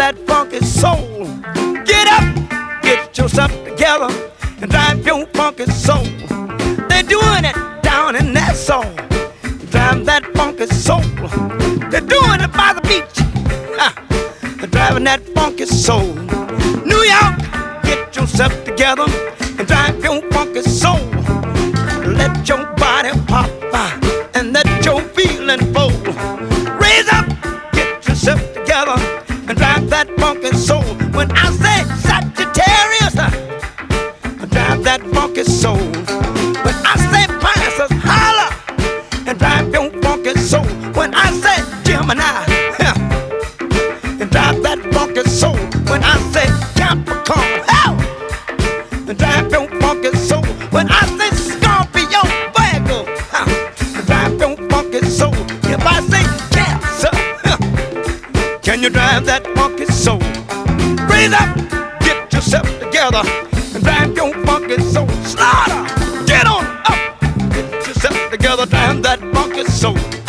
that funky soul. Get up, get yourself together, and drive your funky soul. They're doing it down in that soul. Drive that funky soul. They're doing it by the beach. They're driving that funky soul. New York, get yourself together and drive your funky soul. Let your body pop and let your feeling flow. Raise up, get yourself together and drive that funky soul. When I say Sagittarius, drive that funky soul. When I say Pisces, holler and drive your funky soul. When I say Gemini, drive that funky soul. When I say Capricorn, drive your funky soul. When I say Scorpio, Virgo, drive your funky soul. If I say Cancer, can you drive that funky soul? Raise up, get yourself together and drive your funky soul. Slaughter, get on up, get yourself together, drive that funky soul.